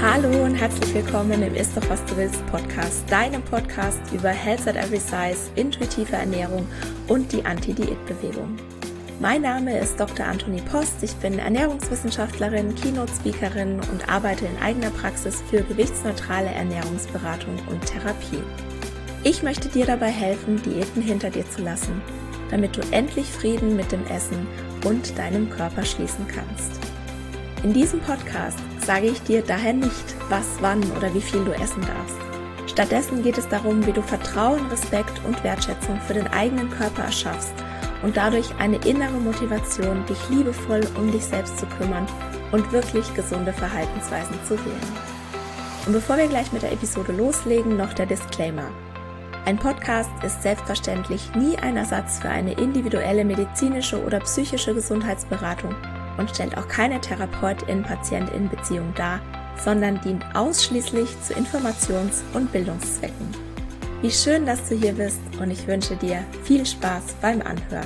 Hallo und herzlich willkommen im Ist doch was du willst Podcast, deinem Podcast über Health at Every Size, intuitive Ernährung und die Anti-Diät-Bewegung. Mein Name ist Dr. Antonie Post, ich bin Ernährungswissenschaftlerin, Keynote-Speakerin und arbeite in eigener Praxis für gewichtsneutrale Ernährungsberatung und Therapie. Ich möchte dir dabei helfen, Diäten hinter dir zu lassen, damit du endlich Frieden mit dem Essen und deinem Körper schließen kannst. In diesem Podcast sage ich dir daher nicht, was, wann oder wie viel du essen darfst. Stattdessen geht es darum, wie du Vertrauen, Respekt und Wertschätzung für den eigenen Körper erschaffst und dadurch eine innere Motivation, dich liebevoll um dich selbst zu kümmern und wirklich gesunde Verhaltensweisen zu wählen. Und bevor wir gleich mit der Episode loslegen, noch der Disclaimer. Ein Podcast ist selbstverständlich nie ein Ersatz für eine individuelle medizinische oder psychische Gesundheitsberatung und stellt auch keine Therapeutin-Patientin-Beziehung dar, sondern dient ausschließlich zu Informations- und Bildungszwecken. Wie schön, dass du hier bist und ich wünsche dir viel Spaß beim Anhören.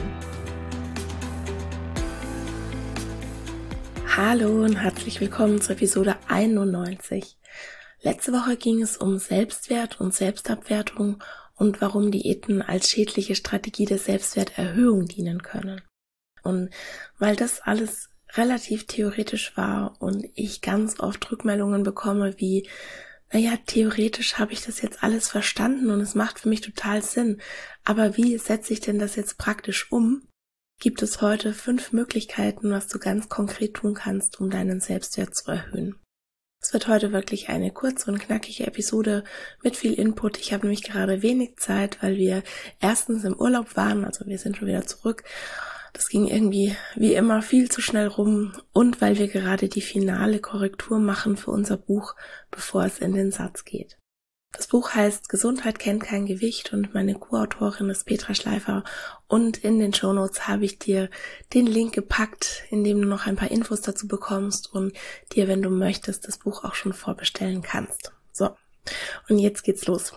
Hallo und herzlich willkommen zur Episode 91. Letzte Woche ging es um Selbstwert und Selbstabwertung und warum Diäten als schädliche Strategie der Selbstwerterhöhung dienen können. Und weil das alles relativ theoretisch war und ich ganz oft Rückmeldungen bekomme wie, theoretisch habe ich das jetzt alles verstanden und es macht für mich total Sinn, aber wie setze ich denn das jetzt praktisch um? Gibt es heute 5 Möglichkeiten, was du ganz konkret tun kannst, um deinen Selbstwert zu erhöhen. Es wird heute wirklich eine kurze und knackige Episode mit viel Input. Ich habe nämlich gerade wenig Zeit, weil wir erstens im Urlaub waren, also wir sind schon wieder zurück. Das ging irgendwie wie immer viel zu schnell rum und weil wir gerade die finale Korrektur machen für unser Buch, bevor es in den Satz geht. Das Buch heißt Gesundheit kennt kein Gewicht und meine Co-Autorin ist Petra Schleifer und in den Shownotes habe ich dir den Link gepackt, in dem du noch ein paar Infos dazu bekommst und dir, wenn du möchtest, das Buch auch schon vorbestellen kannst. So, und jetzt geht's los.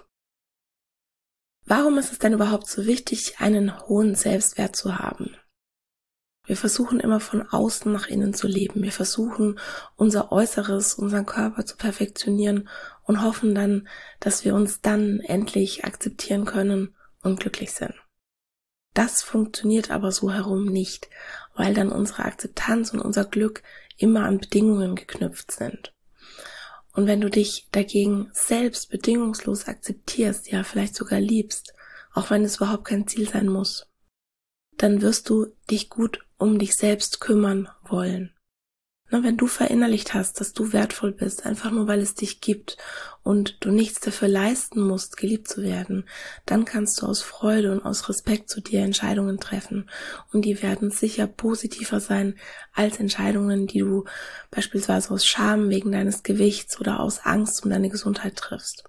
Warum ist es denn überhaupt so wichtig, einen hohen Selbstwert zu haben? Wir versuchen immer von außen nach innen zu leben. Wir versuchen unser Äußeres, unseren Körper zu perfektionieren und hoffen dann, dass wir uns dann endlich akzeptieren können und glücklich sind. Das funktioniert aber so herum nicht, weil dann unsere Akzeptanz und unser Glück immer an Bedingungen geknüpft sind. Und wenn du dich dagegen selbst bedingungslos akzeptierst, ja vielleicht sogar liebst, auch wenn es überhaupt kein Ziel sein muss, dann wirst du dich gut um dich selbst kümmern wollen. Wenn du verinnerlicht hast, dass du wertvoll bist, einfach nur weil es dich gibt und du nichts dafür leisten musst, geliebt zu werden, dann kannst du aus Freude und aus Respekt zu dir Entscheidungen treffen und die werden sicher positiver sein als Entscheidungen, die du beispielsweise aus Scham wegen deines Gewichts oder aus Angst um deine Gesundheit triffst.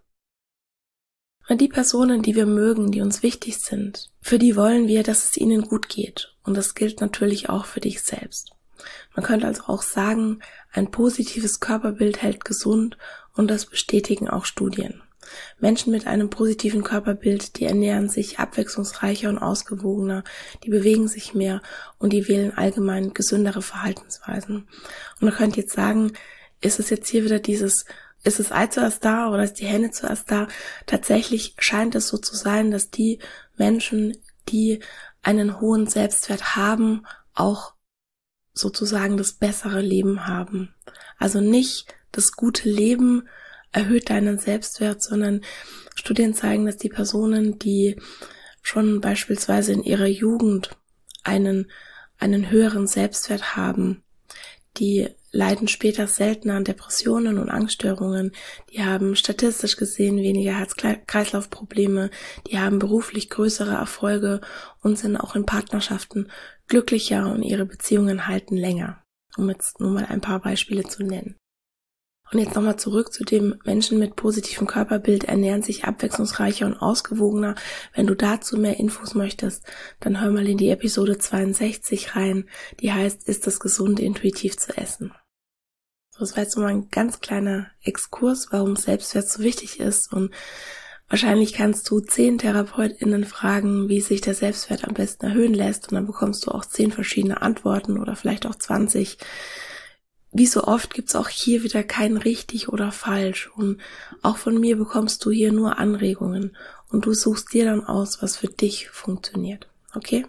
Die Personen, die wir mögen, die uns wichtig sind, für die wollen wir, dass es ihnen gut geht. Und das gilt natürlich auch für dich selbst. Man könnte also auch sagen, ein positives Körperbild hält gesund und das bestätigen auch Studien. Menschen mit einem positiven Körperbild, die ernähren sich abwechslungsreicher und ausgewogener, die bewegen sich mehr und die wählen allgemein gesündere Verhaltensweisen. Und man könnte jetzt sagen, ist es jetzt hier wieder ist das Ei zuerst da oder ist die Henne zuerst da? Tatsächlich scheint es so zu sein, dass die Menschen, die einen hohen Selbstwert haben, auch sozusagen das bessere Leben haben. Also nicht das gute Leben erhöht deinen Selbstwert, sondern Studien zeigen, dass die Personen, die schon beispielsweise in ihrer Jugend einen höheren Selbstwert haben, die leiden später seltener an Depressionen und Angststörungen, die haben statistisch gesehen weniger Herz-Kreislauf-Probleme, die haben beruflich größere Erfolge und sind auch in Partnerschaften glücklicher und ihre Beziehungen halten länger, um jetzt nur mal ein paar Beispiele zu nennen. Und jetzt nochmal zurück zu dem Menschen mit positivem Körperbild ernähren sich abwechslungsreicher und ausgewogener. Wenn du dazu mehr Infos möchtest, dann hör mal in die Episode 62 rein, die heißt, ist es gesund, intuitiv zu essen. So, das war jetzt nochmal ein ganz kleiner Exkurs, warum Selbstwert so wichtig ist und wahrscheinlich kannst du 10 TherapeutInnen fragen, wie sich der Selbstwert am besten erhöhen lässt und dann bekommst du auch 10 verschiedene Antworten oder vielleicht auch 20. wie so oft gibt's auch hier wieder kein richtig oder falsch, und auch von mir bekommst du hier nur Anregungen und du suchst dir dann aus, was für dich funktioniert, okay?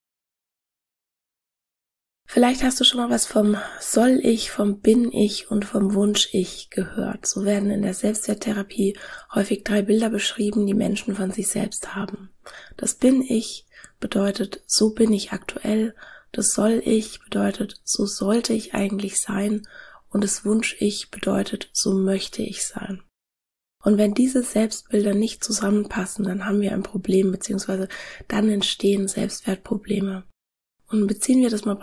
Vielleicht hast du schon mal was vom Soll-Ich, vom Bin-Ich und vom Wunsch-Ich gehört. So werden in der Selbstwerttherapie häufig 3 Bilder beschrieben, die Menschen von sich selbst haben. Das Bin-Ich bedeutet, so bin ich aktuell. Das Soll-Ich bedeutet, so sollte ich eigentlich sein. Und das Wunsch-Ich bedeutet, so möchte ich sein. Und wenn diese Selbstbilder nicht zusammenpassen, dann haben wir ein Problem, beziehungsweise dann entstehen Selbstwertprobleme. Und beziehen wir das mal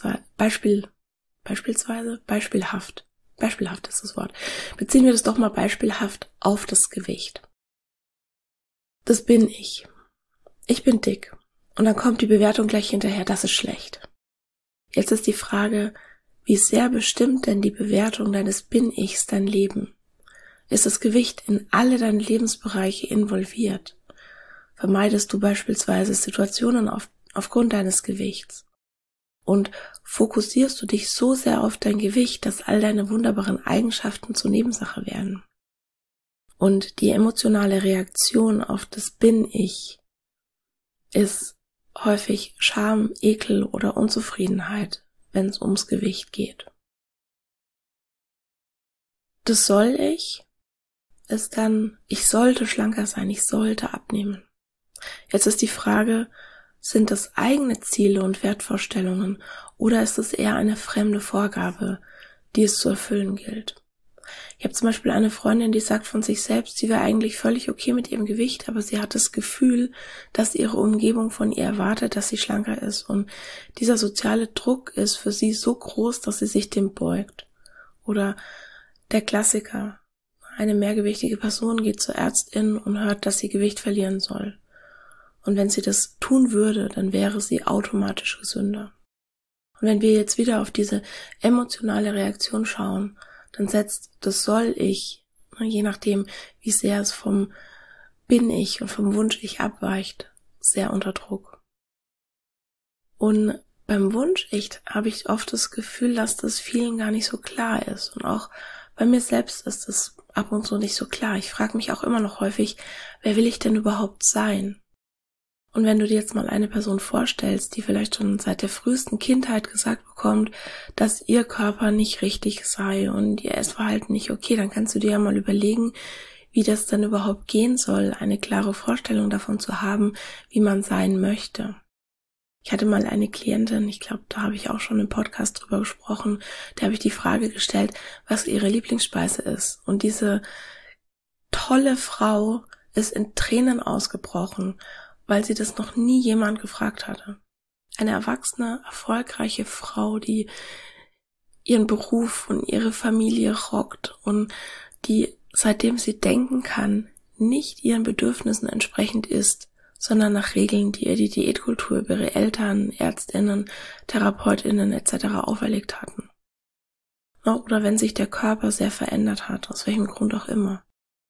beispielhaft ist das Wort, beziehen wir das doch mal beispielhaft auf das Gewicht. Das bin ich. Ich bin dick. Und dann kommt die Bewertung gleich hinterher, das ist schlecht. Jetzt ist die Frage, wie sehr bestimmt denn die Bewertung deines Bin-Ichs dein Leben? Ist das Gewicht in alle deine Lebensbereiche involviert? Vermeidest du beispielsweise Situationen aufgrund deines Gewichts? Und fokussierst du dich so sehr auf dein Gewicht, dass all deine wunderbaren Eigenschaften zur Nebensache werden? Und die emotionale Reaktion auf das Bin-Ich ist häufig Scham, Ekel oder Unzufriedenheit, wenn es ums Gewicht geht. Das Soll-Ich ist dann, ich sollte schlanker sein, ich sollte abnehmen. Jetzt ist die Frage, sind das eigene Ziele und Wertvorstellungen oder ist es eher eine fremde Vorgabe, die es zu erfüllen gilt? Ich habe zum Beispiel eine Freundin, die sagt von sich selbst, sie wäre eigentlich völlig okay mit ihrem Gewicht, aber sie hat das Gefühl, dass ihre Umgebung von ihr erwartet, dass sie schlanker ist. Und dieser soziale Druck ist für sie so groß, dass sie sich dem beugt. Oder der Klassiker, eine mehrgewichtige Person geht zur Ärztin und hört, dass sie Gewicht verlieren soll. Und wenn sie das tun würde, dann wäre sie automatisch gesünder. Und wenn wir jetzt wieder auf diese emotionale Reaktion schauen, dann setzt das Soll-Ich, je nachdem, wie sehr es vom Bin-Ich und vom Wunsch-Ich abweicht, sehr unter Druck. Und beim Wunsch-Ich habe ich oft das Gefühl, dass das vielen gar nicht so klar ist. Und auch bei mir selbst ist es ab und zu nicht so klar. Ich frage mich auch immer noch häufig, wer will ich denn überhaupt sein? Und wenn du dir jetzt mal eine Person vorstellst, die vielleicht schon seit der frühesten Kindheit gesagt bekommt, dass ihr Körper nicht richtig sei und ihr Essverhalten nicht okay, dann kannst du dir ja mal überlegen, wie das dann überhaupt gehen soll, eine klare Vorstellung davon zu haben, wie man sein möchte. Ich hatte mal eine Klientin, ich glaube, da habe ich auch schon im Podcast drüber gesprochen, der habe ich die Frage gestellt, was ihre Lieblingsspeise ist. Und diese tolle Frau ist in Tränen ausgebrochen, weil sie das noch nie jemand gefragt hatte. Eine erwachsene, erfolgreiche Frau, die ihren Beruf und ihre Familie rockt und die, seitdem sie denken kann, nicht ihren Bedürfnissen entsprechend ist, sondern nach Regeln, die ihr die Diätkultur über ihre Eltern, Ärztinnen, Therapeutinnen etc. auferlegt hatten. Oder wenn sich der Körper sehr verändert hat, aus welchem Grund auch immer.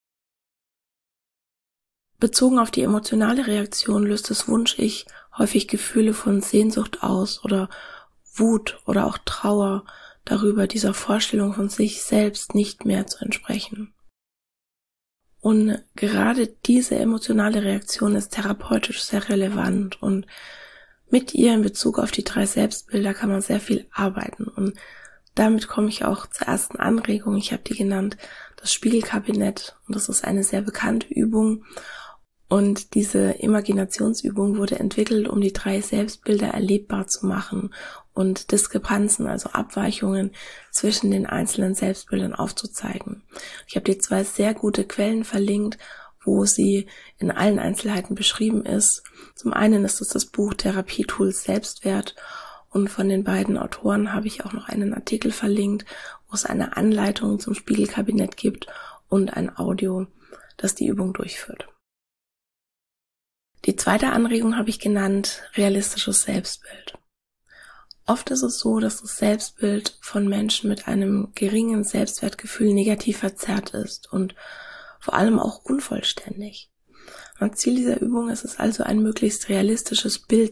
Bezogen auf die emotionale Reaktion löst das Wunsch-Ich häufig Gefühle von Sehnsucht aus oder Wut oder auch Trauer darüber, dieser Vorstellung von sich selbst nicht mehr zu entsprechen. Und gerade diese emotionale Reaktion ist therapeutisch sehr relevant und mit ihr in Bezug auf die 3 Selbstbilder kann man sehr viel arbeiten. Und damit komme ich auch zur ersten Anregung. Ich habe die genannt, das Spiegelkabinett. Und das ist eine sehr bekannte Übung. Und diese Imaginationsübung wurde entwickelt, um die 3 Selbstbilder erlebbar zu machen und Diskrepanzen, also Abweichungen zwischen den einzelnen Selbstbildern aufzuzeigen. Ich habe dir 2 sehr gute Quellen verlinkt, wo sie in allen Einzelheiten beschrieben ist. Zum einen ist es das Buch Therapietools Selbstwert und von den beiden Autoren habe ich auch noch einen Artikel verlinkt, wo es eine Anleitung zum Spiegelkabinett gibt und ein Audio, das die Übung durchführt. Die zweite Anregung habe ich genannt, realistisches Selbstbild. Oft ist es so, dass das Selbstbild von Menschen mit einem geringen Selbstwertgefühl negativ verzerrt ist und vor allem auch unvollständig. Und Ziel dieser Übung ist es also, ein möglichst realistisches Bild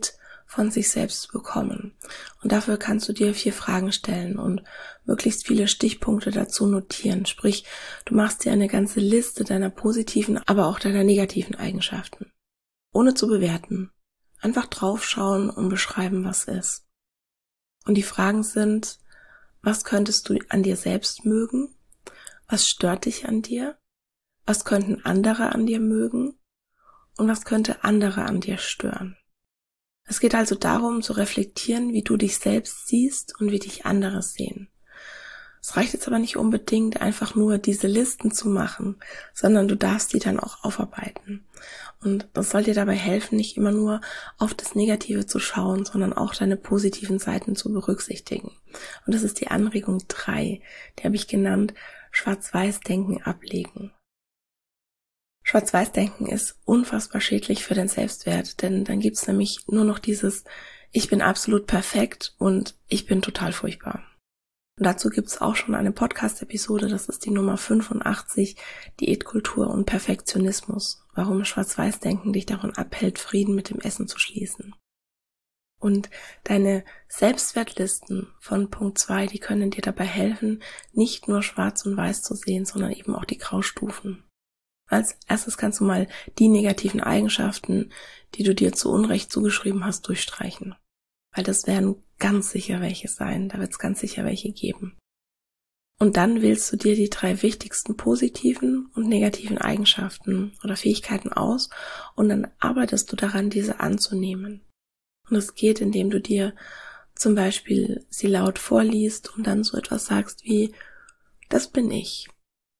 von sich selbst zu bekommen. Und dafür kannst du dir 4 Fragen stellen und möglichst viele Stichpunkte dazu notieren. Sprich, du machst dir eine ganze Liste deiner positiven, aber auch deiner negativen Eigenschaften. Ohne zu bewerten. Einfach draufschauen und beschreiben, was ist. Und die Fragen sind: Was könntest du an dir selbst mögen? Was stört dich an dir? Was könnten andere an dir mögen? Und was könnte andere an dir stören? Es geht also darum, zu reflektieren, wie du dich selbst siehst und wie dich andere sehen. Es reicht jetzt aber nicht unbedingt, einfach nur diese Listen zu machen, sondern du darfst die dann auch aufarbeiten. Und das soll dir dabei helfen, nicht immer nur auf das Negative zu schauen, sondern auch deine positiven Seiten zu berücksichtigen. Und das ist die Anregung 3, die habe ich genannt: Schwarz-Weiß-Denken ablegen. Schwarz-Weiß-Denken ist unfassbar schädlich für den Selbstwert, denn dann gibt's nämlich nur noch dieses: Ich bin absolut perfekt und ich bin total furchtbar. Und dazu gibt's auch schon eine Podcast-Episode, das ist die Nummer 85, Diätkultur und Perfektionismus, warum Schwarz-Weiß-Denken dich davon abhält, Frieden mit dem Essen zu schließen. Und deine Selbstwertlisten von Punkt 2, die können dir dabei helfen, nicht nur schwarz und weiß zu sehen, sondern eben auch die Graustufen. Als erstes kannst du mal die negativen Eigenschaften, die du dir zu Unrecht zugeschrieben hast, durchstreichen. Weil das werden ganz sicher welche sein, da wird es ganz sicher welche geben. Und dann wählst du dir die 3 wichtigsten positiven und negativen Eigenschaften oder Fähigkeiten aus und dann arbeitest du daran, diese anzunehmen. Und es geht, indem du dir zum Beispiel sie laut vorliest und dann so etwas sagst wie: Das bin ich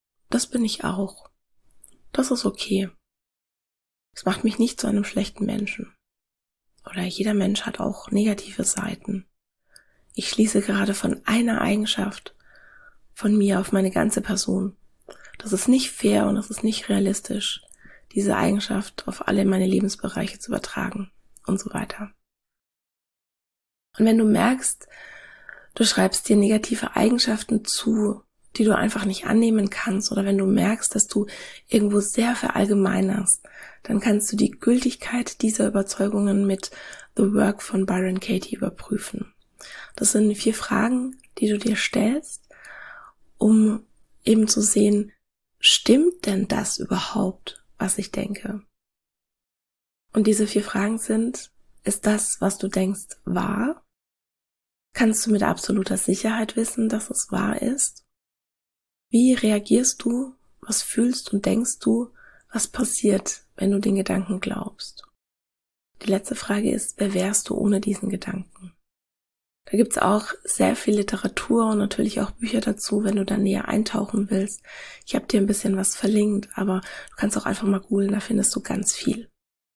auch, das ist okay, es macht mich nicht zu einem schlechten Menschen. Oder jeder Mensch hat auch negative Seiten. Ich schließe gerade von einer Eigenschaft von mir auf meine ganze Person. Das ist nicht fair und das ist nicht realistisch, diese Eigenschaft auf alle meine Lebensbereiche zu übertragen und so weiter. Und wenn du merkst, du schreibst dir negative Eigenschaften zu, die du einfach nicht annehmen kannst, oder wenn du merkst, dass du irgendwo sehr verallgemeinerst, dann kannst du die Gültigkeit dieser Überzeugungen mit The Work von Byron Katie überprüfen. Das sind 4 Fragen, die du dir stellst, um eben zu sehen: Stimmt denn das überhaupt, was ich denke? Und diese 4 Fragen sind: Ist das, was du denkst, wahr? Kannst du mit absoluter Sicherheit wissen, dass es wahr ist? Wie reagierst du? Was fühlst und denkst du? Was passiert, wenn du den Gedanken glaubst? Die letzte Frage ist: Wer wärst du ohne diesen Gedanken? Da gibt's auch sehr viel Literatur und natürlich auch Bücher dazu, wenn du da näher eintauchen willst. Ich habe dir ein bisschen was verlinkt, aber du kannst auch einfach mal googeln, da findest du ganz viel.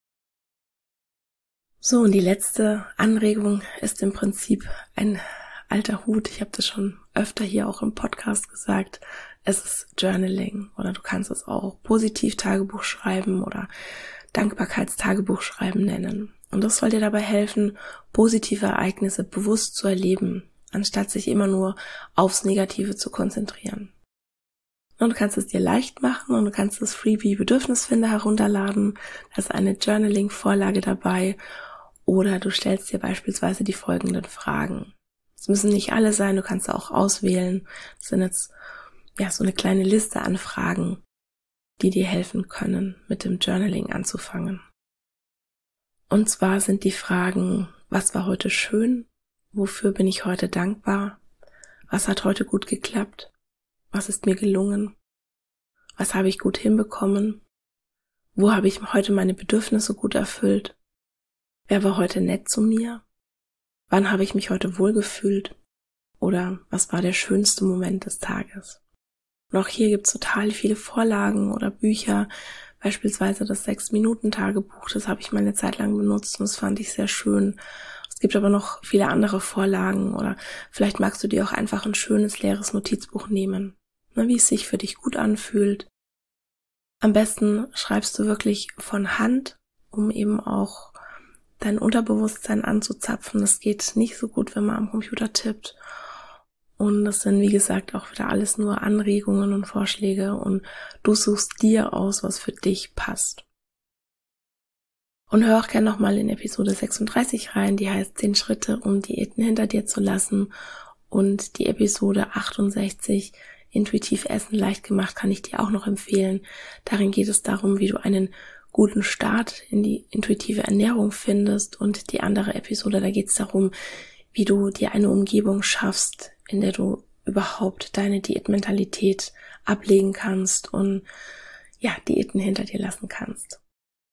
So, und die letzte Anregung ist im Prinzip ein alter Hut. Ich habe das schon öfter hier auch im Podcast gesagt. Es ist Journaling, oder du kannst es auch Positiv-Tagebuch schreiben oder Dankbarkeitstagebuch schreiben nennen. Und das soll dir dabei helfen, positive Ereignisse bewusst zu erleben, anstatt sich immer nur aufs Negative zu konzentrieren. Und du kannst es dir leicht machen und du kannst das Freebie Bedürfnisfinder herunterladen. Da ist eine Journaling-Vorlage dabei. Oder du stellst dir beispielsweise die folgenden Fragen. Es müssen nicht alle sein, du kannst auch auswählen. Das sind jetzt so eine kleine Liste an Fragen, die dir helfen können, mit dem Journaling anzufangen. Und zwar sind die Fragen: Was war heute schön? Wofür bin ich heute dankbar? Was hat heute gut geklappt? Was ist mir gelungen? Was habe ich gut hinbekommen? Wo habe ich heute meine Bedürfnisse gut erfüllt? Wer war heute nett zu mir? Wann habe ich mich heute wohlgefühlt? Oder was war der schönste Moment des Tages? Und auch hier gibt's total viele Vorlagen oder Bücher, beispielsweise das 6-Minuten-Tagebuch, das habe ich mal eine Zeit lang benutzt und das fand ich sehr schön. Es gibt aber noch viele andere Vorlagen, oder vielleicht magst du dir auch einfach ein schönes, leeres Notizbuch nehmen, wie es sich für dich gut anfühlt. Am besten schreibst du wirklich von Hand, um eben auch dein Unterbewusstsein anzuzapfen. Das geht nicht so gut, wenn man am Computer tippt. Und das sind, wie gesagt, auch wieder alles nur Anregungen und Vorschläge und du suchst dir aus, was für dich passt. Und hör auch gerne nochmal in Episode 36 rein, die heißt 10 Schritte, um Diäten hinter dir zu lassen. Und die Episode 68, Intuitiv Essen leicht gemacht, kann ich dir auch noch empfehlen. Darin geht es darum, wie du einen guten Start in die intuitive Ernährung findest. Und die andere Episode, da geht es darum, wie du dir eine Umgebung schaffst, in der du überhaupt deine Diätmentalität ablegen kannst und Diäten hinter dir lassen kannst.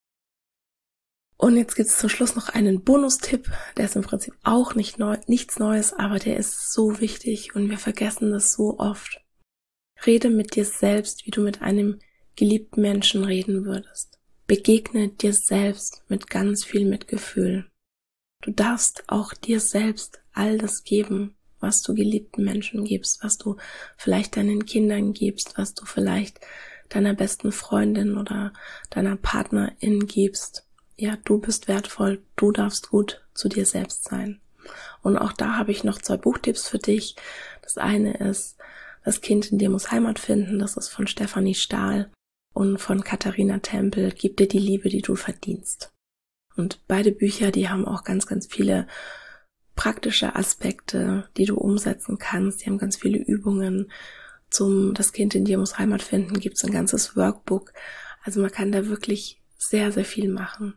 Und jetzt gibt es zum Schluss noch einen Bonustipp, der ist im Prinzip auch nichts Neues, aber der ist so wichtig und wir vergessen das so oft. Rede mit dir selbst, wie du mit einem geliebten Menschen reden würdest. Begegne dir selbst mit ganz viel Mitgefühl. Du darfst auch dir selbst all das geben, was du geliebten Menschen gibst, was du vielleicht deinen Kindern gibst, was du vielleicht deiner besten Freundin oder deiner Partnerin gibst. Ja, du bist wertvoll, du darfst gut zu dir selbst sein. Und auch da habe ich noch 2 Buchtipps für dich. Das eine ist Das Kind in dir muss Heimat finden. Das ist von Stefanie Stahl und von Katharina Tempel. Gib dir die Liebe, die du verdienst. Und beide Bücher, die haben auch ganz, ganz viele praktische Aspekte, die du umsetzen kannst. Die haben ganz viele Übungen. Zum Das Kind in dir muss Heimat finden gibt es ein ganzes Workbook. Also man kann da wirklich sehr, sehr viel machen.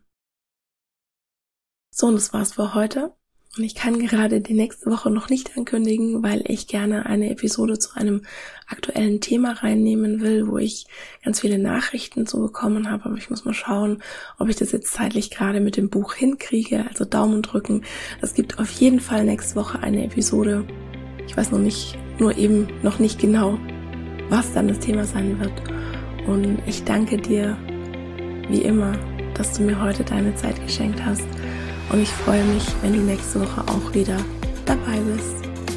So, und das war's für heute. Und ich kann gerade die nächste Woche noch nicht ankündigen, weil ich gerne eine Episode zu einem aktuellen Thema reinnehmen will, wo ich ganz viele Nachrichten zu bekommen habe. Aber ich muss mal schauen, ob ich das jetzt zeitlich gerade mit dem Buch hinkriege. Also Daumen drücken. Es gibt auf jeden Fall nächste Woche eine Episode. Ich weiß noch nicht genau, was dann das Thema sein wird. Und ich danke dir, wie immer, dass du mir heute deine Zeit geschenkt hast. Und ich freue mich, wenn du nächste Woche auch wieder dabei bist.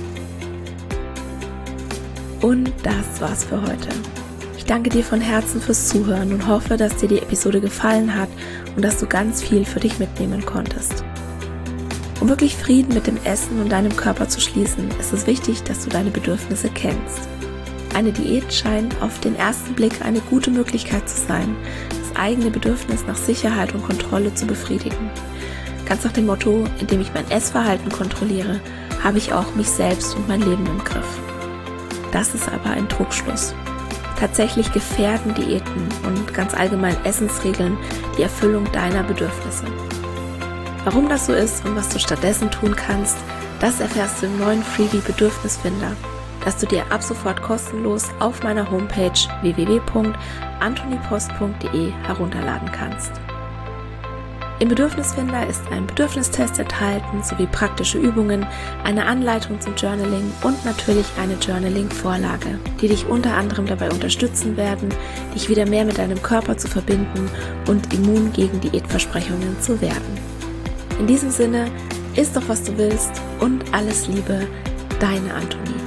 Und das war's für heute. Ich danke dir von Herzen fürs Zuhören und hoffe, dass dir die Episode gefallen hat und dass du ganz viel für dich mitnehmen konntest. Um wirklich Frieden mit dem Essen und deinem Körper zu schließen, ist es wichtig, dass du deine Bedürfnisse kennst. Eine Diät scheint auf den ersten Blick eine gute Möglichkeit zu sein, das eigene Bedürfnis nach Sicherheit und Kontrolle zu befriedigen. Ganz nach dem Motto, indem ich mein Essverhalten kontrolliere, habe ich auch mich selbst und mein Leben im Griff. Das ist aber ein Trugschluss. Tatsächlich gefährden Diäten und ganz allgemein Essensregeln die Erfüllung deiner Bedürfnisse. Warum das so ist und was du stattdessen tun kannst, das erfährst du im neuen Freebie Bedürfnisfinder, das du dir ab sofort kostenlos auf meiner Homepage www.antonipost.de herunterladen kannst. Im Bedürfnisfinder ist ein Bedürfnistest enthalten, sowie praktische Übungen, eine Anleitung zum Journaling und natürlich eine Journaling-Vorlage, die dich unter anderem dabei unterstützen werden, dich wieder mehr mit deinem Körper zu verbinden und immun gegen Diätversprechungen zu werden. In diesem Sinne, iss doch, was du willst und alles Liebe, deine Antonie.